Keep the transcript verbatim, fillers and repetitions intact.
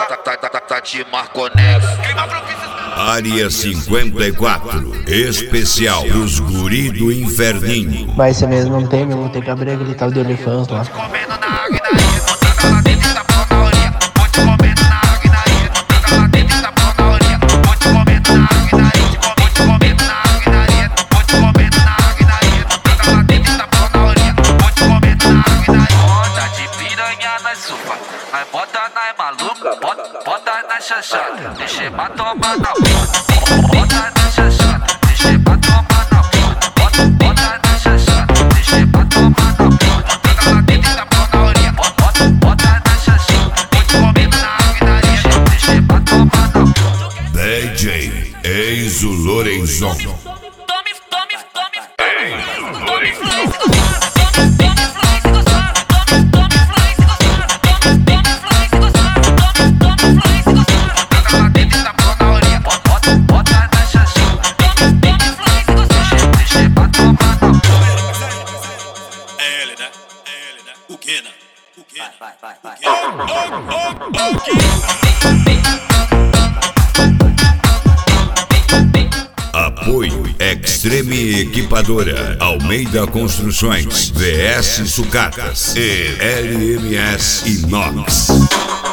Tati Marconex. Área cinquenta e quatro, especial pros guri do inferninho. Mas se mesmo não tem, meu, vou ter que abrir aquele tal de OnlyFans lá. Aí bota na maluca, bota, bota na chanchada, deixa pra tomar na boca. Bota na chanchada, deixa pra tomar na boca. Bota, bota na chanchada, deixa pra tomar na boca. Taca lá dentro da pau na orelha, bota, bota na chanchada. Vou te comendo na alvenaria, deixa pra tomar na boca. D J Enzo Lorenzon. Tome, tome, tome, tome, tome fly. O que não? O que não? Vai, vai, vai, vai. Apoio Extreme Equipadora, Almeida Construções, V S Sucatas e L M S Inox.